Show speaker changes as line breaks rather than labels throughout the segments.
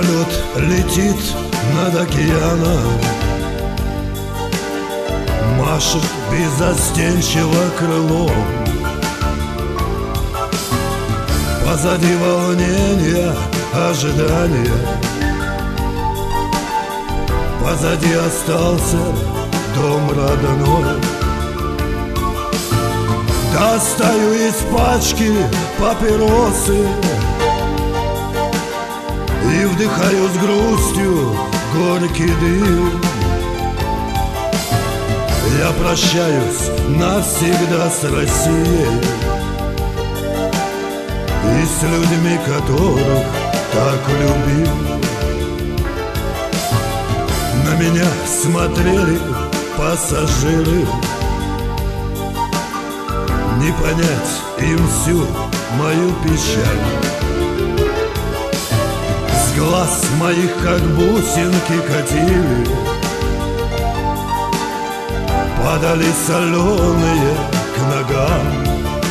Самолет летит над океаном, машет беззастенчиво крылом. Позади волнения, ожидания, позади остался дом родной. Достаю из пачки папиросы и вдыхаю с грустью горький дым. Я прощаюсь навсегда с Россией и с людьми, которых так любил. На меня смотрели пассажиры, не понять им всю мою печаль. С глаз моих как бусинки катили, падали соленые к ногам.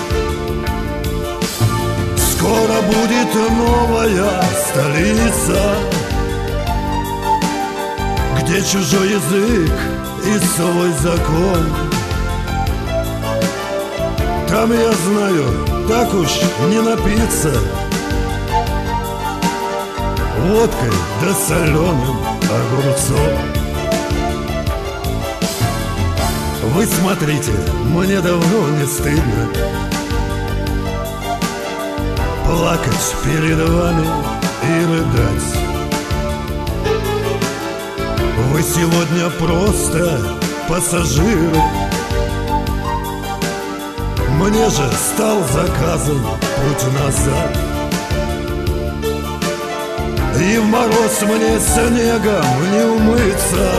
Скоро будет новая столица, где чужой язык и свой закон. Там, я знаю, так уж не напиться водкой да соленым огурцом. Вы смотрите, мне давно не стыдно плакать перед вами и рыдать. Вы сегодня просто пассажиры, мне же стал заказан путь назад. И в мороз мне снегом не умыться,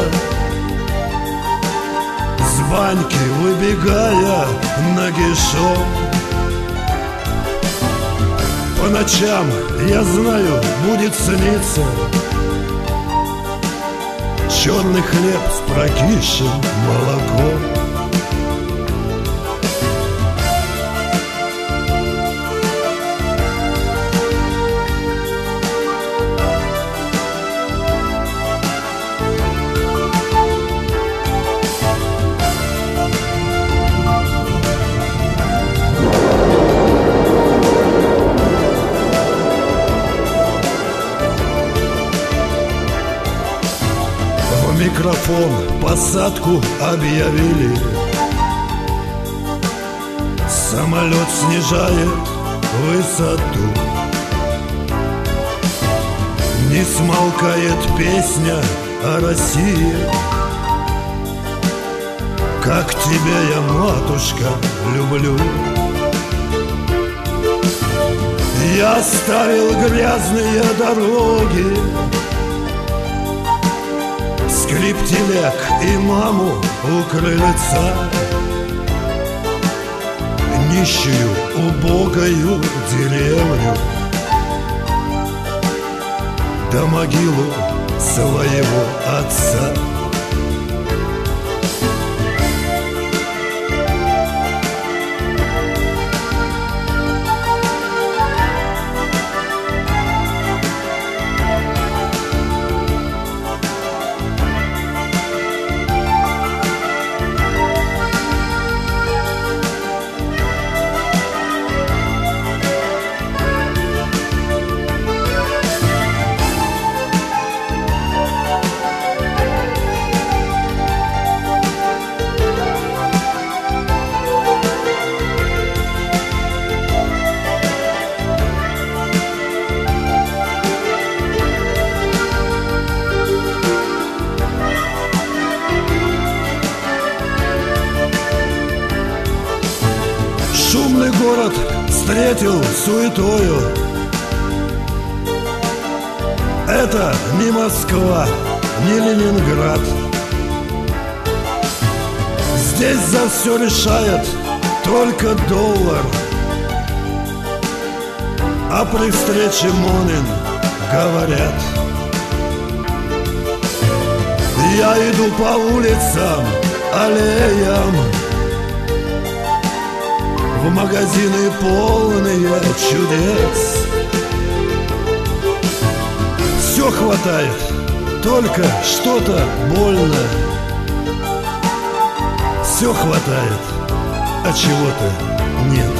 с баньки выбегая нагишом. По ночам, я знаю, будет сниться черный хлеб с прокисшим молоком. Микрофон посадку объявили, самолет снижает высоту. Не смолкает песня о России, как тебя я, матушка, люблю. Я оставил грязные дороги, скрип телег и маму у крыльца, нищую, убогою деревню, да могилу своего отца. Шумный город встретил суетою. Это не Москва, не Ленинград. Здесь за все решает только доллар, а при встрече Монин говорят. Я иду по улицам, аллеям, в магазины полные чудес. все хватает, только что-то больно. Все хватает, а чего-то нет.